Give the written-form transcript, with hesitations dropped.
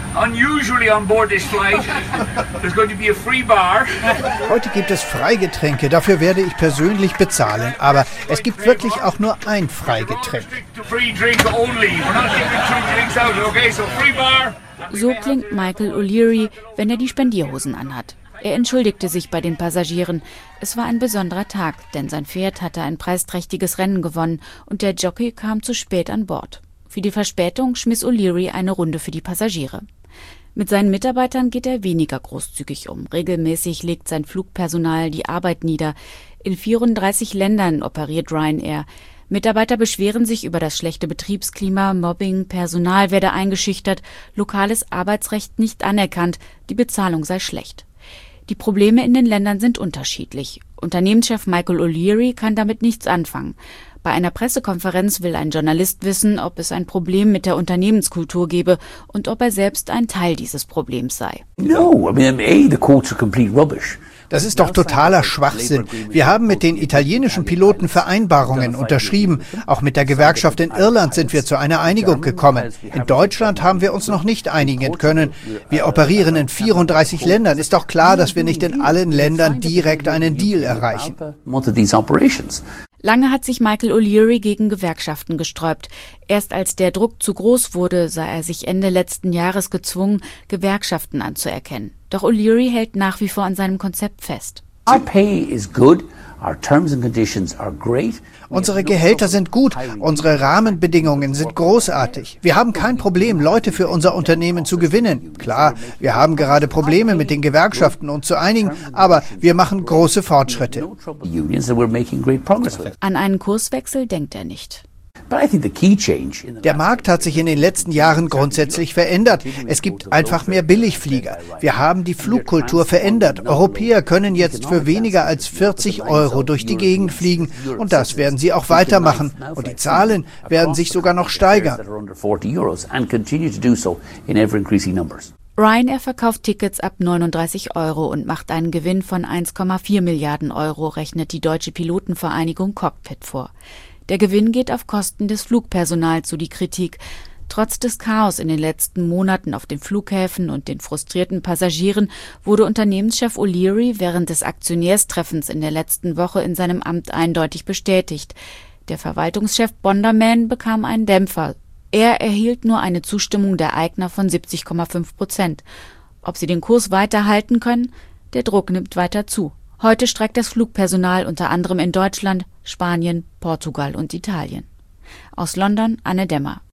Unusually on board this flight, there's going to be a free bar. Heute gibt es Freigetränke, dafür werde ich persönlich bezahlen. Aber es gibt wirklich auch nur ein Freigetränk. So klingt Michael O'Leary, wenn er die Spendierhosen anhat. Er entschuldigte sich bei den Passagieren. Es war ein besonderer Tag, denn sein Pferd hatte ein preisträchtiges Rennen gewonnen und der Jockey kam zu spät an Bord. Für die Verspätung schmiss O'Leary eine Runde für die Passagiere. Mit seinen Mitarbeitern geht er weniger großzügig um. Regelmäßig legt sein Flugpersonal die Arbeit nieder. In 34 Ländern operiert Ryanair. Mitarbeiter beschweren sich über das schlechte Betriebsklima, Mobbing, Personal werde eingeschüchtert, lokales Arbeitsrecht nicht anerkannt, die Bezahlung sei schlecht. Die Probleme in den Ländern sind unterschiedlich. Unternehmenschef Michael O'Leary kann damit nichts anfangen. Bei einer Pressekonferenz will ein Journalist wissen, ob es ein Problem mit der Unternehmenskultur gebe und ob er selbst ein Teil dieses Problems sei. No, I mean, the quotes are complete rubbish. Das ist doch totaler Schwachsinn. Wir haben mit den italienischen Piloten Vereinbarungen unterschrieben. Auch mit der Gewerkschaft in Irland sind wir zu einer Einigung gekommen. In Deutschland haben wir uns noch nicht einigen können. Wir operieren in 34 Ländern. Ist doch klar, dass wir nicht in allen Ländern direkt einen Deal erreichen. Lange hat sich Michael O'Leary gegen Gewerkschaften gesträubt. Erst als der Druck zu groß wurde, sah er sich Ende letzten Jahres gezwungen, Gewerkschaften anzuerkennen. Doch O'Leary hält nach wie vor an seinem Konzept fest. Our pay is good. Our terms and conditions are great. Unsere Gehälter sind gut, unsere Rahmenbedingungen sind großartig. Wir haben kein Problem, Leute für unser Unternehmen zu gewinnen. Klar, wir haben gerade Probleme mit den Gewerkschaften uns zu einigen, aber wir machen große Fortschritte. An einen Kurswechsel denkt er nicht. Der Markt hat sich in den letzten Jahren grundsätzlich verändert. Es gibt einfach mehr Billigflieger. Wir haben die Flugkultur verändert. Europäer können jetzt für weniger als 40 € durch die Gegend fliegen. Und das werden sie auch weitermachen. Und die Zahlen werden sich sogar noch steigern. Ryanair verkauft Tickets ab 39 € und macht einen Gewinn von 1,4 Milliarden €, rechnet die Deutsche Pilotenvereinigung Cockpit vor. Der Gewinn geht auf Kosten des Flugpersonals, so die Kritik. Trotz des Chaos in den letzten Monaten auf den Flughäfen und den frustrierten Passagieren wurde Unternehmenschef O'Leary während des Aktionärstreffens in der letzten Woche in seinem Amt eindeutig bestätigt. Der Verwaltungschef Bonderman bekam einen Dämpfer. Er erhielt nur eine Zustimmung der Eigner von 70,5%. Ob sie den Kurs weiterhalten können? Der Druck nimmt weiter zu. Heute streikt das Flugpersonal unter anderem in Deutschland, Spanien, Portugal und Italien. Aus London, Anne Demmer.